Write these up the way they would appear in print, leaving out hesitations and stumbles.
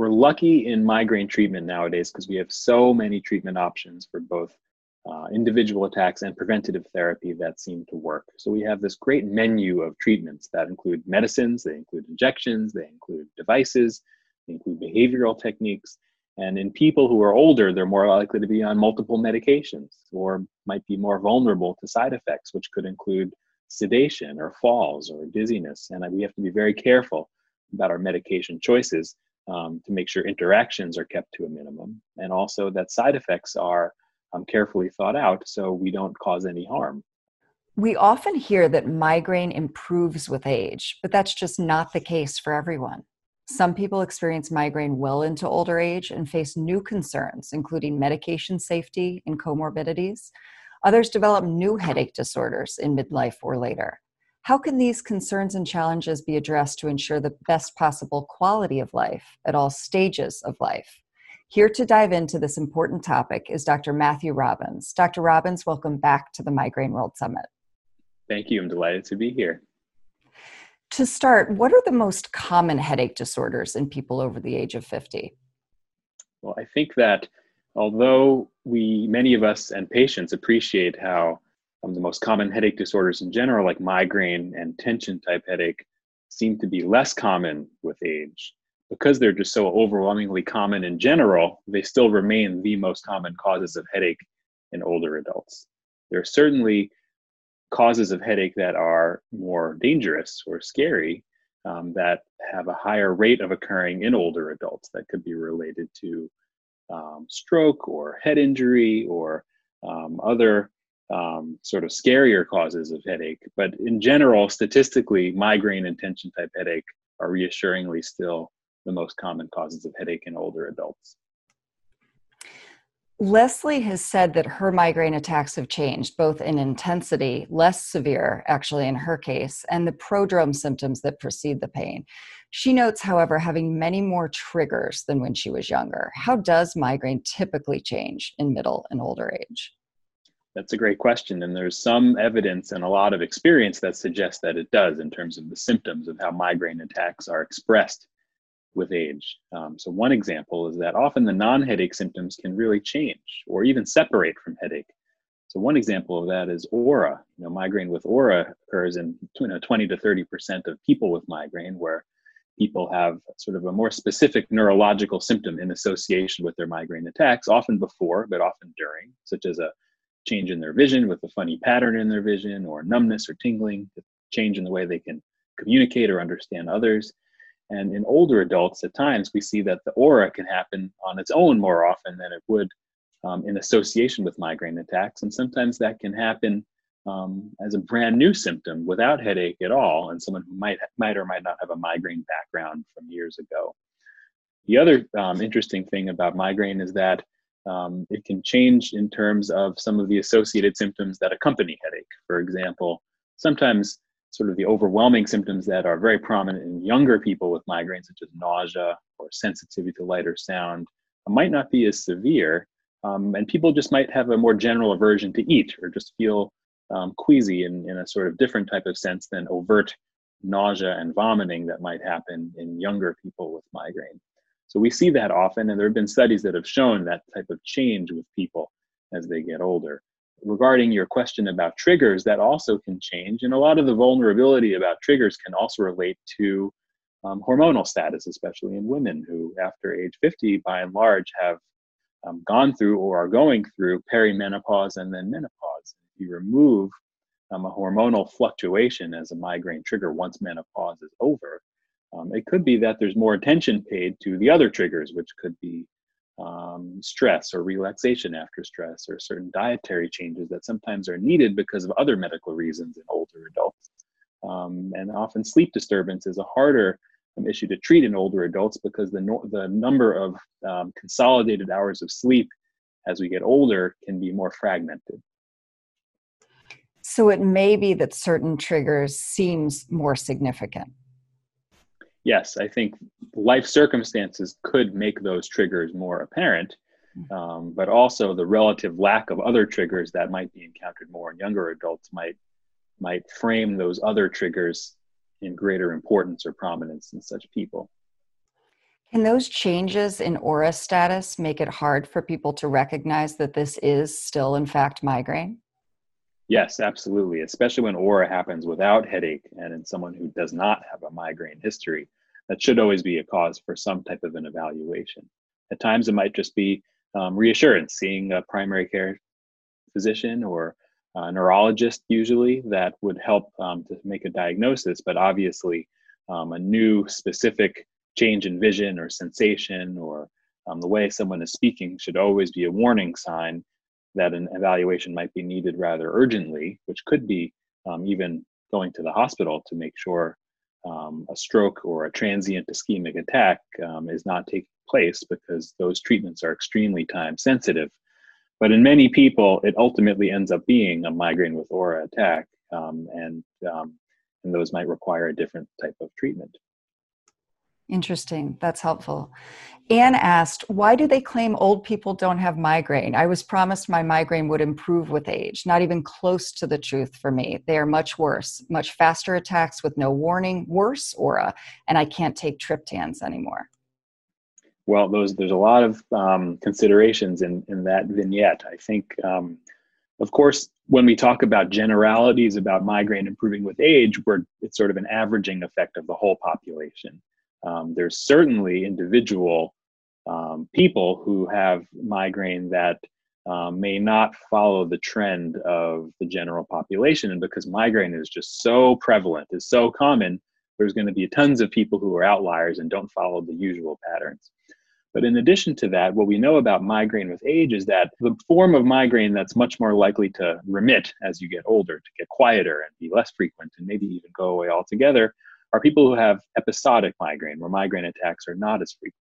we're lucky in migraine treatment nowadays because we have so many treatment options for both individual attacks and preventative therapy that seem to work. So we have this great menu of treatments that include medicines, they include injections, they include devices, they include behavioral techniques. And in people who are older, they're more likely to be on multiple medications or might be more vulnerable to side effects, which could include sedation or falls or dizziness. And we have to be very careful about our medication choices to make sure interactions are kept to a minimum, and also that side effects are carefully thought out so we don't cause any harm. We often hear that migraine improves with age, but that's just not the case for everyone. Some people experience migraine well into older age and face new concerns, including medication safety and comorbidities. Others develop new headache disorders in midlife or later. How can these concerns and challenges be addressed to ensure the best possible quality of life at all stages of life? Here to dive into this important topic is Dr. Matthew Robbins. Dr. Robbins, welcome back to the Migraine World Summit. Thank you. I'm delighted to be here. To start, what are the most common headache disorders in people over the age of 50? Well, I think that although many of us and patients appreciate how the most common headache disorders in general, like migraine and tension type headache, seem to be less common with age, because they're just so overwhelmingly common in general, they still remain the most common causes of headache in older adults. There are certainly causes of headache that are more dangerous or scary that have a higher rate of occurring in older adults that could be related to stroke or head injury or other sort of scarier causes of headache. But in general, statistically, migraine and tension type headache are reassuringly still the most common causes of headache in older adults. Leslie has said that her migraine attacks have changed, both in intensity, less severe actually in her case, and the prodrome symptoms that precede the pain. She notes, however, having many more triggers than when she was younger. How does migraine typically change in middle and older age? That's a great question. And there's some evidence and a lot of experience that suggests that it does in terms of the symptoms of how migraine attacks are expressed with age. So one example is that often the non-headache symptoms can really change or even separate from headache. So one example of that is aura. Migraine with aura occurs in 20 to 30% of people with migraine, where people have sort of a more specific neurological symptom in association with their migraine attacks, often before, but often during, such as a change in their vision with a funny pattern in their vision, or numbness or tingling, change in the way they can communicate or understand others. And in older adults, at times, we see that the aura can happen on its own more often than it would in association with migraine attacks. And sometimes that can happen as a brand new symptom without headache at all, and someone who might or might not have a migraine background from years ago. The other interesting thing about migraine is that it can change in terms of some of the associated symptoms that accompany headache. For example, sometimes sort of the overwhelming symptoms that are very prominent in younger people with migraine, such as nausea or sensitivity to light or sound, might not be as severe. And people just might have a more general aversion to eat, or just feel queasy in a sort of different type of sense than overt nausea and vomiting that might happen in younger people with migraine. So we see that often, and there have been studies that have shown that type of change with people as they get older. Regarding your question about triggers, that also can change, and a lot of the vulnerability about triggers can also relate to hormonal status, especially in women who, after age 50, by and large, have gone through or are going through perimenopause and then menopause. If you remove a hormonal fluctuation as a migraine trigger once menopause is over, it could be that there's more attention paid to the other triggers, which could be stress or relaxation after stress, or certain dietary changes that sometimes are needed because of other medical reasons in older adults. And often sleep disturbance is a harder issue to treat in older adults because the number of consolidated hours of sleep as we get older can be more fragmented. So it may be that certain triggers seems more significant. Yes, I think life circumstances could make those triggers more apparent, but also the relative lack of other triggers that might be encountered more in younger adults might frame those other triggers in greater importance or prominence in such people. Can those changes in aura status make it hard for people to recognize that this is still, in fact, migraine? Yes, absolutely, especially when aura happens without headache and in someone who does not have a migraine history. That should always be a cause for some type of an evaluation. At times, it might just be reassurance, seeing a primary care physician or a neurologist usually that would help to make a diagnosis. But obviously, a new specific change in vision or sensation or the way someone is speaking should always be a warning sign that an evaluation might be needed rather urgently, which could be even going to the hospital to make sure a stroke or a transient ischemic attack is not taking place, because those treatments are extremely time sensitive. But in many people, it ultimately ends up being a migraine with aura attack, and those might require a different type of treatment. Interesting. That's helpful. Anne asked, why do they claim old people don't have migraine? I was promised my migraine would improve with age. Not even close to the truth for me. They are much worse, much faster attacks with no warning, worse aura, and I can't take triptans anymore. Well, there's a lot of considerations in that vignette. I think, of course, when we talk about generalities about migraine improving with age, it's sort of an averaging effect of the whole population. There's certainly individual people who have migraine that may not follow the trend of the general population. And because migraine is just so prevalent, is so common, there's going to be tons of people who are outliers and don't follow the usual patterns. But in addition to that, what we know about migraine with age is that the form of migraine that's much more likely to remit as you get older, to get quieter and be less frequent and maybe even go away altogether, are people who have episodic migraine, where migraine attacks are not as frequent.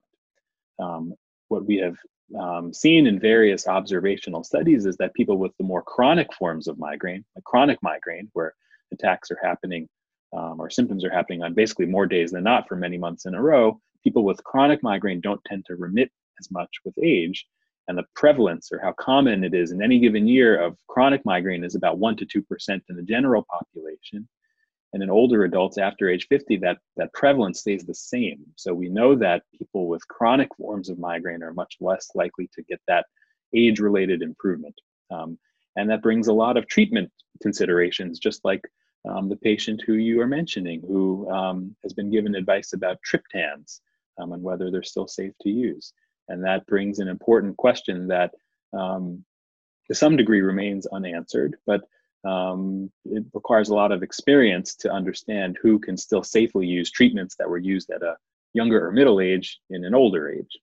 What we have seen in various observational studies is that people with the more chronic forms of migraine, like chronic migraine, where attacks are happening or symptoms are happening on basically more days than not for many months in a row, people with chronic migraine don't tend to remit as much with age. And the prevalence, or how common it is in any given year, of chronic migraine is about 1% to 2% in the general population. And in older adults after age 50, that prevalence stays the same. So we know that people with chronic forms of migraine are much less likely to get that age-related improvement. And that brings a lot of treatment considerations, just like the patient who you are mentioning, who has been given advice about triptans and whether they're still safe to use. And that brings an important question that to some degree remains unanswered, but it requires a lot of experience to understand who can still safely use treatments that were used at a younger or middle age in an older age.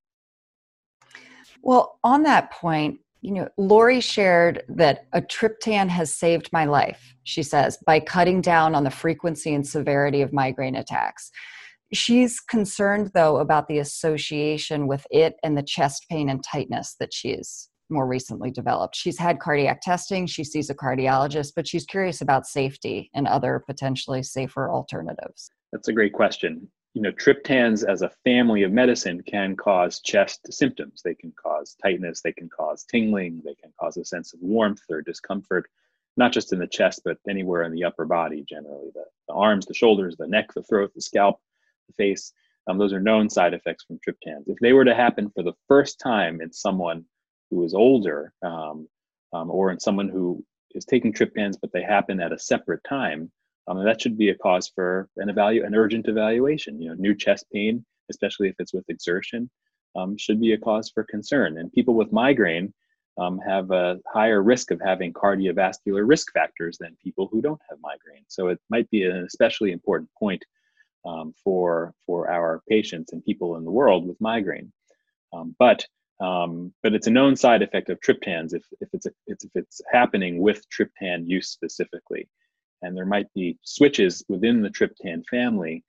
Well, on that point, Lori shared that a triptan has saved my life, she says, by cutting down on the frequency and severity of migraine attacks. She's concerned, though, about the association with it and the chest pain and tightness that she's more recently developed. She's had cardiac testing, she sees a cardiologist, but she's curious about safety and other potentially safer alternatives. That's a great question. Triptans as a family of medicine can cause chest symptoms. They can cause tightness, they can cause tingling, they can cause a sense of warmth or discomfort, not just in the chest, but anywhere in the upper body generally, the arms, the shoulders, the neck, the throat, the scalp, the face. Those are known side effects from triptans. If they were to happen for the first time in someone who is older, or in someone who is taking triptans, but they happen at a separate time, that should be a cause for an urgent evaluation. New chest pain, especially if it's with exertion, should be a cause for concern. And people with migraine have a higher risk of having cardiovascular risk factors than people who don't have migraine. So it might be an especially important point for our patients and people in the world with migraine. But it's a known side effect of triptans if it's happening with triptan use specifically. And there might be switches within the triptan family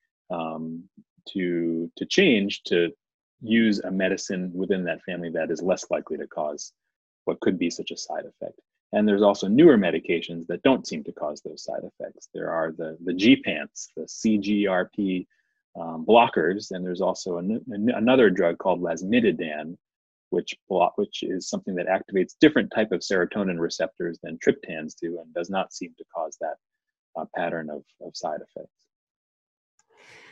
to change to use a medicine within that family that is less likely to cause what could be such a side effect. And there's also newer medications that don't seem to cause those side effects. There are the GPANTs, the CGRP blockers, and there's also another drug called lasmiditan, which is something that activates different type of serotonin receptors than triptans do and does not seem to cause that pattern of side effects.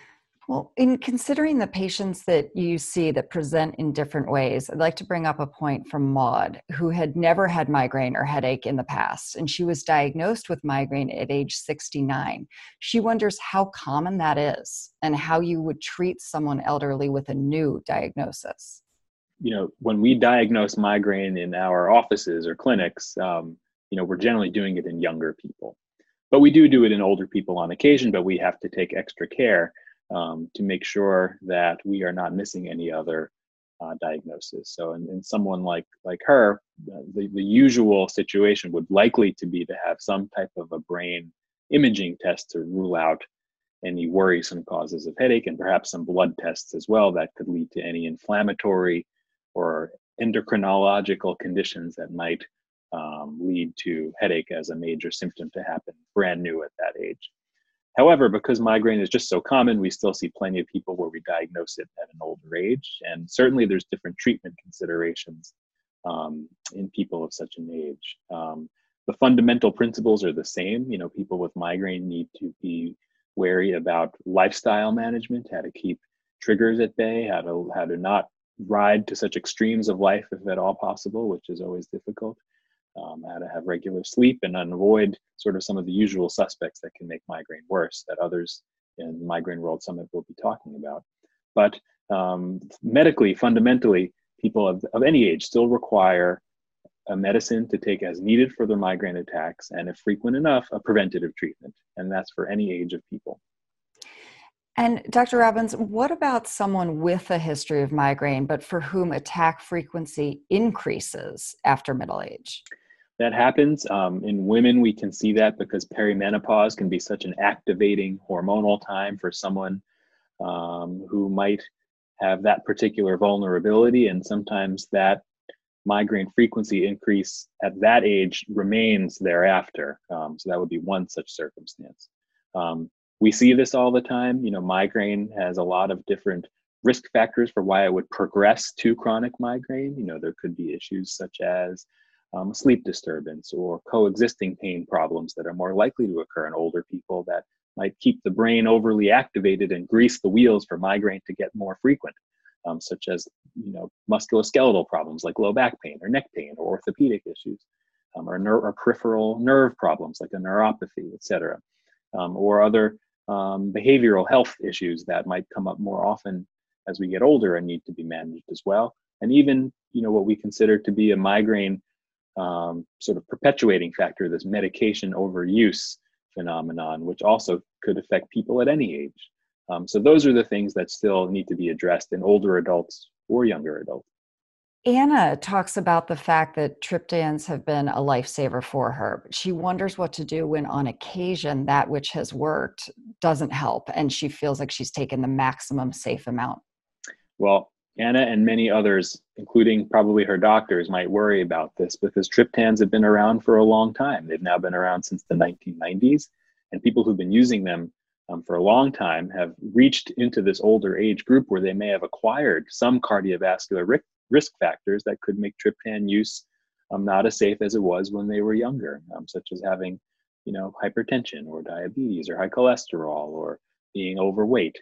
Well, in considering the patients that you see that present in different ways, I'd like to bring up a point from Maud, who had never had migraine or headache in the past, and she was diagnosed with migraine at age 69. She wonders how common that is and how you would treat someone elderly with a new diagnosis. When we diagnose migraine in our offices or clinics, we're generally doing it in younger people. But we do it in older people on occasion, but we have to take extra care to make sure that we are not missing any other diagnosis. So in someone like her, the usual situation would likely to be to have some type of a brain imaging test to rule out any worrisome causes of headache, and perhaps some blood tests as well that could lead to any inflammatory or endocrinological conditions that might lead to headache as a major symptom to happen brand new at that age. However, because migraine is just so common, we still see plenty of people where we diagnose it at an older age. And certainly there's different treatment considerations in people of such an age. The fundamental principles are the same. People with migraine need to be wary about lifestyle management, how to keep triggers at bay, how to not ride to such extremes of life if at all possible, which is always difficult. How to have regular sleep and avoid sort of some of the usual suspects that can make migraine worse that others in the Migraine World Summit will be talking about. But medically, fundamentally, people of any age still require a medicine to take as needed for their migraine attacks, and if frequent enough, a preventative treatment. And that's for any age of people. And Dr. Robbins, what about someone with a history of migraine, but for whom attack frequency increases after middle age? That happens. In women, we can see that because perimenopause can be such an activating hormonal time for someone who might have that particular vulnerability. And sometimes that migraine frequency increase at that age remains thereafter. So that would be one such circumstance. We see this all the time. Migraine has a lot of different risk factors for why it would progress to chronic migraine. There could be issues such as sleep disturbance or coexisting pain problems that are more likely to occur in older people that might keep the brain overly activated and grease the wheels for migraine to get more frequent, such as musculoskeletal problems like low back pain or neck pain or orthopedic issues, or peripheral nerve problems like a neuropathy, etc., or other behavioral health issues that might come up more often as we get older and need to be managed as well. And even what we consider to be a migraine sort of perpetuating factor, this medication overuse phenomenon, which also could affect people at any age. So those are the things that still need to be addressed in older adults or younger adults. Anna talks about the fact that triptans have been a lifesaver for her. She wonders what to do when on occasion that which has worked doesn't help and she feels like she's taken the maximum safe amount. Well, Anna and many others, including probably her doctors, might worry about this because triptans have been around for a long time. They've now been around since the 1990s, and people who've been using them for a long time have reached into this older age group where they may have acquired some cardiovascular risk factors that could make triptan use not as safe as it was when they were younger, such as having, hypertension or diabetes or high cholesterol or being overweight.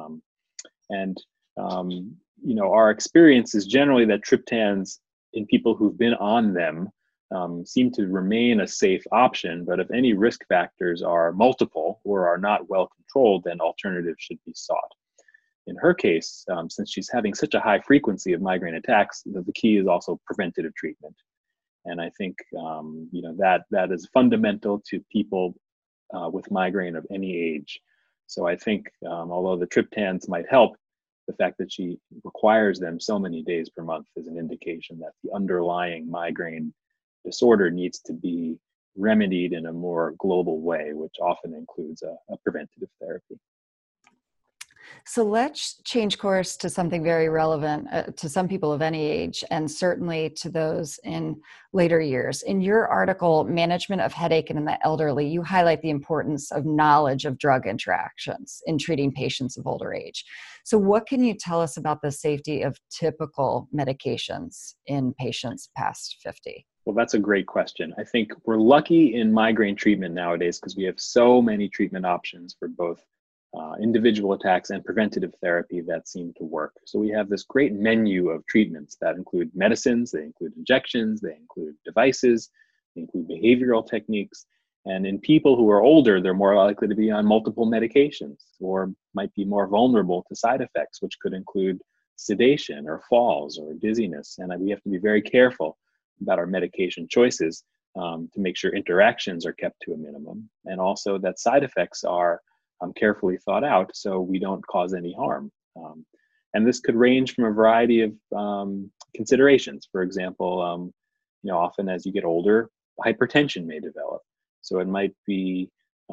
Our experience is generally that triptans in people who've been on them seem to remain a safe option, but if any risk factors are multiple or are not well controlled, then alternatives should be sought. In her case, since she's having such a high frequency of migraine attacks, the key is also preventative treatment. And I think that is fundamental to people with migraine of any age. So I think although the triptans might help, the fact that she requires them so many days per month is an indication that the underlying migraine disorder needs to be remedied in a more global way, which often includes a preventative therapy. So let's change course to something very relevant to some people of any age, and certainly to those in later years. In your article, Management of Headache in the Elderly, you highlight the importance of knowledge of drug interactions in treating patients of older age. So what can you tell us about the safety of typical medications in patients past 50? Well, that's a great question. I think we're lucky in migraine treatment nowadays because we have so many treatment options for both individual attacks, and preventative therapy that seem to work. So we have this great menu of treatments that include medicines, they include injections, they include devices, they include behavioral techniques. And in people who are older, they're more likely to be on multiple medications or might be more vulnerable to side effects, which could include sedation or falls or dizziness. And we have to be very careful about our medication choices to make sure interactions are kept to a minimum, and also that side effects are carefully thought out so we don't cause any harm. And this could range from a variety of considerations. For example, often as you get older, hypertension may develop. So it might be,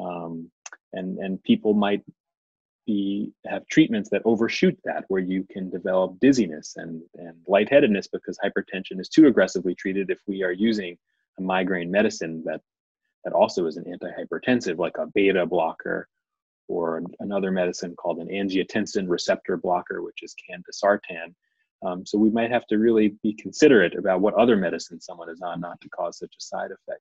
and people might have treatments that overshoot that, where you can develop dizziness and lightheadedness because hypertension is too aggressively treated if we are using a migraine medicine that also is an antihypertensive, like a beta blocker, or another medicine called an angiotensin receptor blocker, which is candesartan. So we might have to really be considerate about what other medicine someone is on, not to cause such a side effect.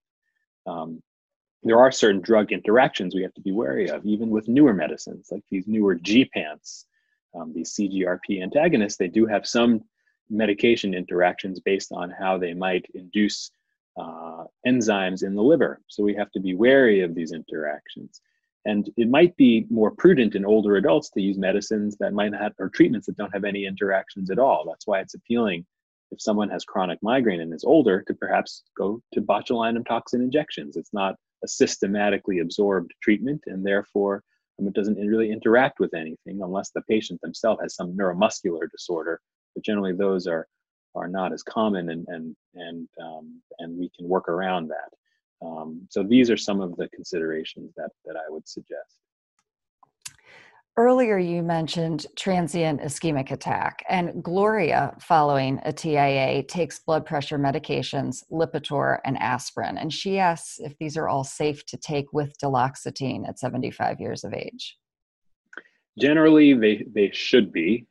There are certain drug interactions we have to be wary of, even with newer medicines, like these newer gepants, these CGRP antagonists. They do have some medication interactions based on how they might induce enzymes in the liver. So we have to be wary of these interactions. And it might be more prudent in older adults to use medicines that might have, or treatments that don't have any interactions at all. That's why it's appealing, if someone has chronic migraine and is older, to perhaps go to botulinum toxin injections. It's not a systematically absorbed treatment, and therefore it doesn't really interact with anything unless the patient themselves has some neuromuscular disorder. But generally, those are not as common, and we can work around that. So these are some of the considerations that I would suggest. Earlier, you mentioned transient ischemic attack, and Gloria, following a TIA, takes blood pressure medications, Lipitor and aspirin. And she asks if these are all safe to take with duloxetine at 75 years of age. Generally, they should be.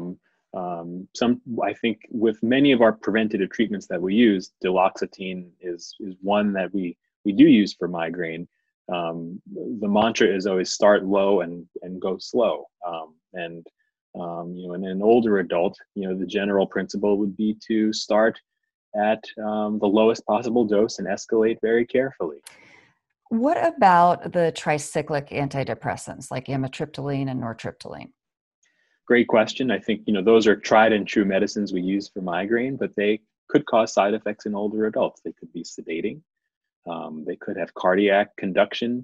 I think with many of our preventative treatments that we use, duloxetine is one that we do use for migraine. The mantra is always start low and go slow. In an older adult, the general principle would be to start at the lowest possible dose and escalate very carefully. What about the tricyclic antidepressants like amitriptyline and nortriptyline? Great question. I think, those are tried and true medicines we use for migraine, but they could cause side effects in older adults. They could be sedating. They could have cardiac conduction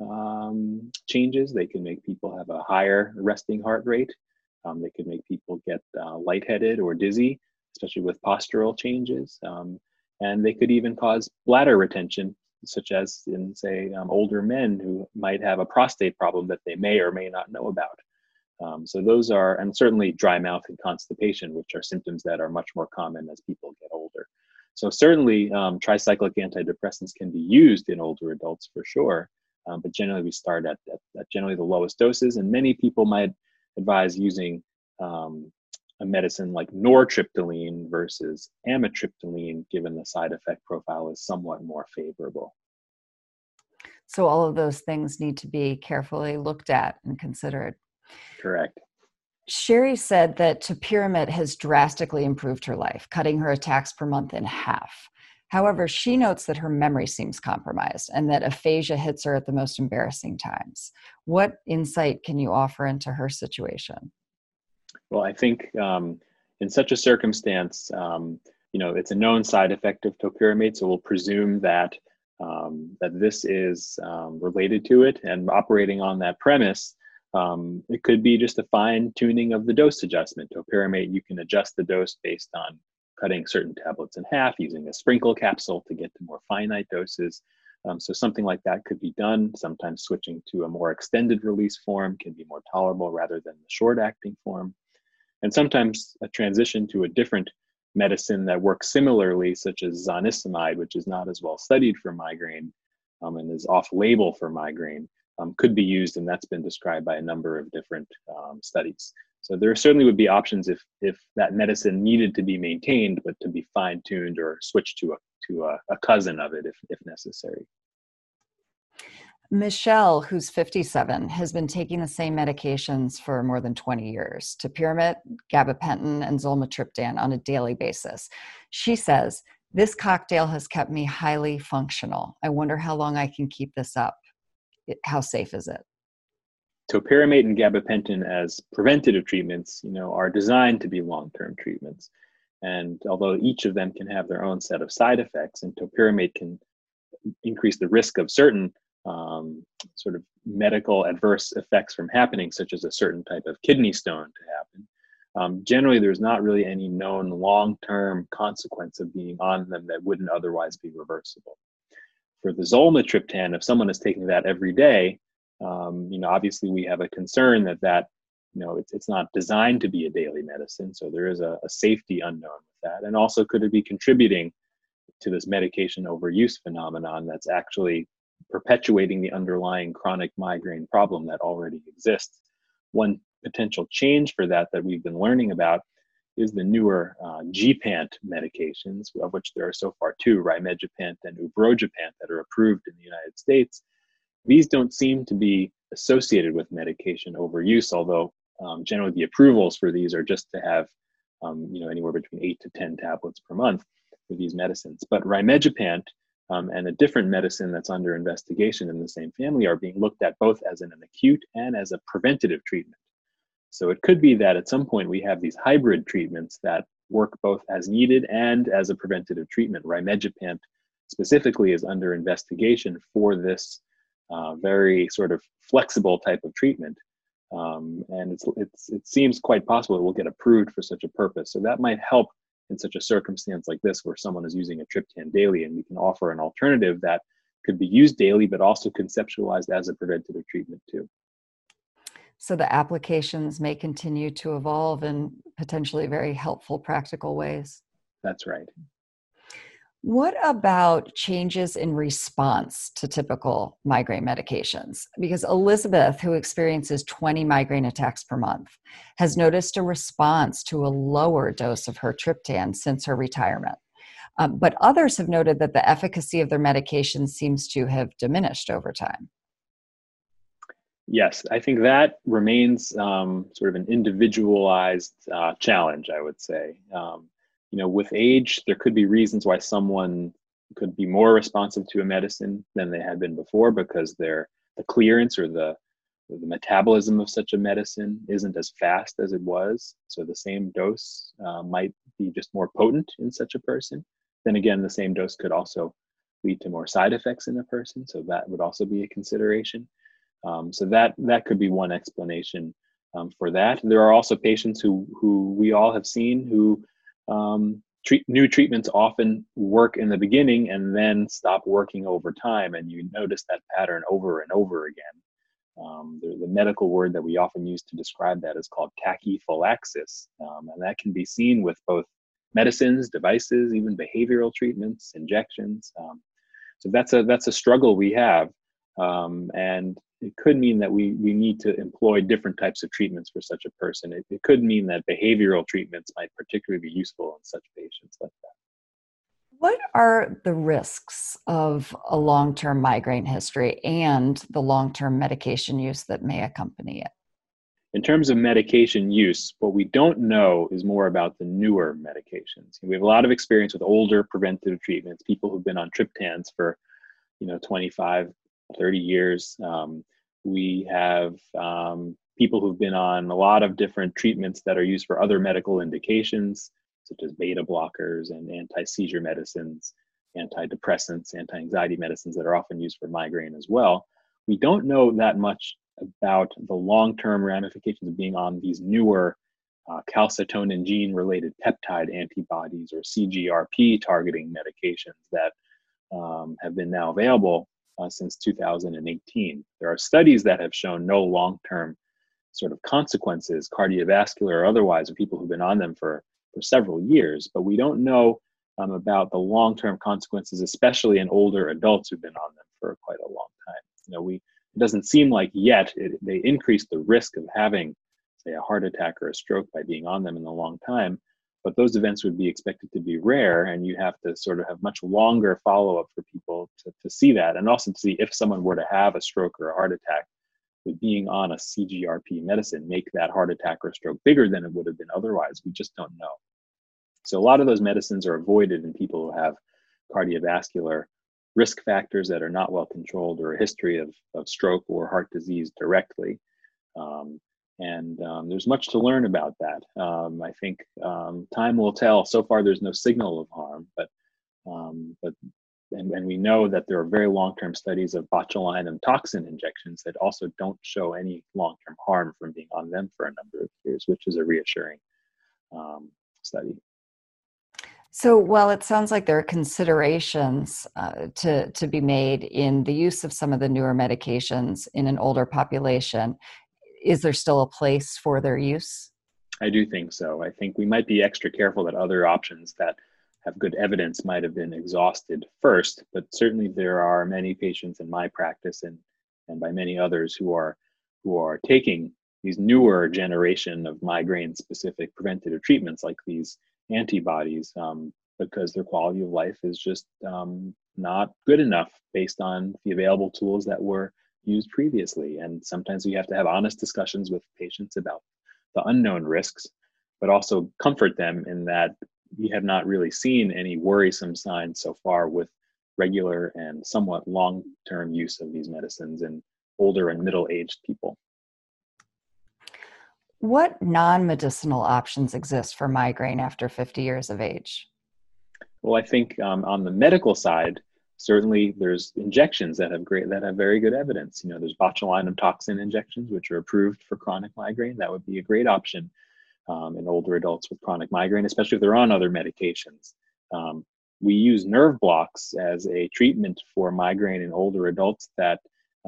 changes. They can make people have a higher resting heart rate. They could make people get lightheaded or dizzy, especially with postural changes. And they could even cause bladder retention, such as in, say, older men who might have a prostate problem that they may or may not know about. So those are, and certainly dry mouth and constipation, which are symptoms that are much more common as people get older. So certainly tricyclic antidepressants can be used in older adults for sure, but generally we start at generally the lowest doses, and many people might advise using a medicine like nortriptyline versus amitriptyline, given the side effect profile is somewhat more favorable. So all of those things need to be carefully looked at and considered. Correct. Sherry said that topiramate has drastically improved her life, cutting her attacks per month in half. However, she notes that her memory seems compromised and that aphasia hits her at the most embarrassing times. What insight can you offer into her situation? Well, I think in such a circumstance, it's a known side effect of topiramate, so we'll presume that this is related to it, and operating on that premise. It could be just a fine tuning of the dose adjustment. Topiramate, you can adjust the dose based on cutting certain tablets in half, using a sprinkle capsule to get to more finite doses. So something like that could be done. Sometimes switching to a more extended release form can be more tolerable rather than the short acting form. And sometimes a transition to a different medicine that works similarly, such as zonisamide, which is not as well studied for migraine and is off-label for migraine, could be used, and that's been described by a number of different studies. So there certainly would be options if that medicine needed to be maintained, but to be fine-tuned or switched to a cousin of it if necessary. Michelle, who's 57, has been taking the same medications for more than 20 years, topiramate, gabapentin, and zolmitriptan on a daily basis. She says, this cocktail has kept me highly functional. I wonder how long I can keep this up. How safe is it? Topiramate and gabapentin as preventative treatments, are designed to be long-term treatments. And although each of them can have their own set of side effects, and topiramate can increase the risk of certain sort of medical adverse effects from happening, such as a certain type of kidney stone to happen. Generally, there's not really any known long-term consequence of being on them that wouldn't otherwise be reversible. For the zolmitriptan, if someone is taking that every day, obviously we have a concern that it's not designed to be a daily medicine, so there is a safety unknown with that. And also, could it be contributing to this medication overuse phenomenon that's actually perpetuating the underlying chronic migraine problem that already exists? One potential change for that we've been learning about is the newer gepant medications, of which there are so far two, rimegepant and ubrogepant, that are approved in the United States. These don't seem to be associated with medication overuse, although generally the approvals for these are just to have anywhere between 8 to 10 tablets per month for these medicines. But rimegepant and a different medicine that's under investigation in the same family are being looked at both as an acute and as a preventative treatment. So it could be that at some point we have these hybrid treatments that work both as needed and as a preventative treatment. Rimegepant specifically is under investigation for this very sort of flexible type of treatment. And it seems quite possible it will get approved for such a purpose. So that might help in such a circumstance like this, where someone is using a triptan daily, and we can offer an alternative that could be used daily, but also conceptualized as a preventative treatment too. So the applications may continue to evolve in potentially very helpful, practical ways. That's right. What about changes in response to typical migraine medications? Because Elizabeth, who experiences 20 migraine attacks per month, has noticed a response to a lower dose of her triptan since her retirement. But others have noted that the efficacy of their medication seems to have diminished over time. Yes, I think that remains sort of an individualized challenge, I would say. With age, there could be reasons why someone could be more responsive to a medicine than they had been before, because the clearance or the metabolism of such a medicine isn't as fast as it was. So the same dose might be just more potent in such a person. Then again, the same dose could also lead to more side effects in a person. So that would also be a consideration. So that could be one explanation for that. There are also patients who we all have seen who new treatments often work in the beginning and then stop working over time, and you notice that pattern over and over again. The medical word that we often use to describe that is called tachyphylaxis, and that can be seen with both medicines, devices, even behavioral treatments, injections. So that's a struggle we have, and it could mean that we need to employ different types of treatments for such a person. It could mean that behavioral treatments might particularly be useful in such patients like that. What are the risks of a long-term migraine history and the long-term medication use that may accompany it? In terms of medication use, what we don't know is more about the newer medications. We have a lot of experience with older preventative treatments, people who've been on triptans for 25, 30 years. We have people who've been on a lot of different treatments that are used for other medical indications, such as beta blockers and anti-seizure medicines, antidepressants, anti-anxiety medicines that are often used for migraine as well. We don't know that much about the long-term ramifications of being on these newer calcitonin gene-related peptide antibodies or CGRP targeting medications that have been now available since 2018. There are studies that have shown no long-term sort of consequences, cardiovascular or otherwise, of people who've been on them for several years, but we don't know about the long-term consequences, especially in older adults who've been on them for quite a long time. It doesn't seem like yet they increase the risk of having, say, a heart attack or a stroke by being on them in a long time, but those events would be expected to be rare, and you have to sort of have much longer follow-up for people to see that, and also to see if someone were to have a stroke or a heart attack, would being on a CGRP medicine make that heart attack or stroke bigger than it would have been otherwise? We just don't know. So a lot of those medicines are avoided in people who have cardiovascular risk factors that are not well controlled, or a history of stroke or heart disease directly. There's much to learn about that. I think time will tell. So far, there's no signal of harm, but we know that there are very long-term studies of botulinum toxin injections that also don't show any long-term harm from being on them for a number of years, which is a reassuring study. So while it sounds like there are considerations to be made in the use of some of the newer medications in an older population, is there still a place for their use? I do think so. I think we might be extra careful that other options that have good evidence might have been exhausted first, but certainly there are many patients in my practice and by many others who are taking these newer generation of migraine-specific preventative treatments like these antibodies, because their quality of life is just not good enough based on the available tools that were used previously. And sometimes we have to have honest discussions with patients about the unknown risks, but also comfort them in that we have not really seen any worrisome signs so far with regular and somewhat long-term use of these medicines in older and middle-aged people. What non-medicinal options exist for migraine after 50 years of age? Well, I think on the medical side, certainly there's injections that have very good evidence. There's botulinum toxin injections, which are approved for chronic migraine. That would be a great option in older adults with chronic migraine, especially if they're on other medications. We use nerve blocks as a treatment for migraine in older adults that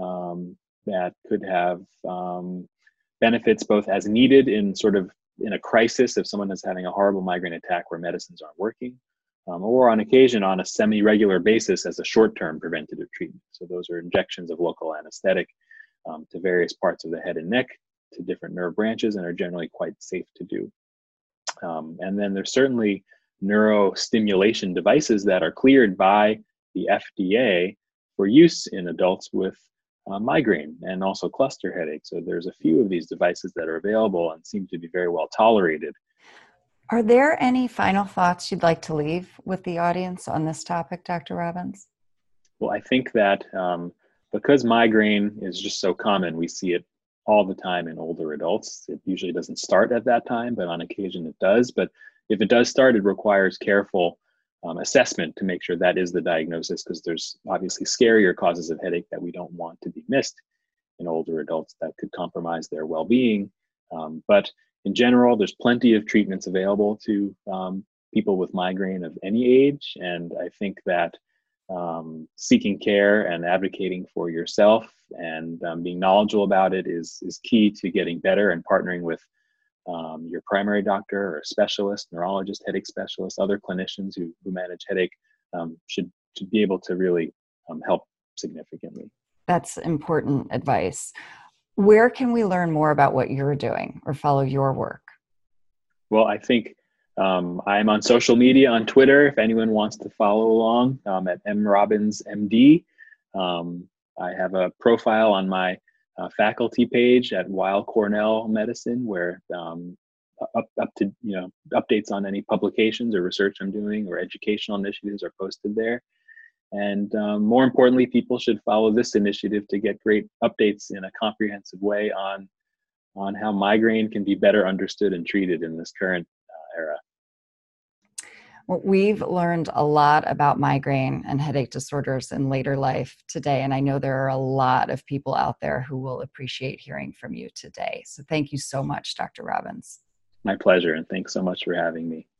could have benefits both as needed in a crisis if someone is having a horrible migraine attack where medicines aren't working, or on occasion on a semi-regular basis as a short-term preventative treatment. So those are injections of local anesthetic to various parts of the head and neck, to different nerve branches, and are generally quite safe to do. And then there's certainly neurostimulation devices that are cleared by the FDA for use in adults with migraine and also cluster headache. So there's a few of these devices that are available and seem to be very well tolerated. Are there any final thoughts you'd like to leave with the audience on this topic, Dr. Robbins? Well, I think that because migraine is just so common, we see it all the time in older adults. It usually doesn't start at that time, but on occasion it does. But if it does start, it requires careful assessment to make sure that is the diagnosis, because there's obviously scarier causes of headache that we don't want to be missed in older adults that could compromise their well-being. But in general, there's plenty of treatments available to people with migraine of any age. And I think that seeking care and advocating for yourself and being knowledgeable about it is key to getting better, and partnering with your primary doctor or specialist, neurologist, headache specialist, other clinicians who manage headache should be able to really help significantly. That's important advice. Where can we learn more about what you're doing or follow your work? Well, I think I'm on social media on Twitter if anyone wants to follow along at mrobbinsmd. I have a profile on my faculty page at Weill Cornell Medicine where up to updates on any publications or research I'm doing or educational initiatives are posted there. And more importantly, people should follow this initiative to get great updates in a comprehensive way on how migraine can be better understood and treated in this current era. Well, we've learned a lot about migraine and headache disorders in later life today, and I know there are a lot of people out there who will appreciate hearing from you today. So thank you so much, Dr. Robbins. My pleasure, and thanks so much for having me.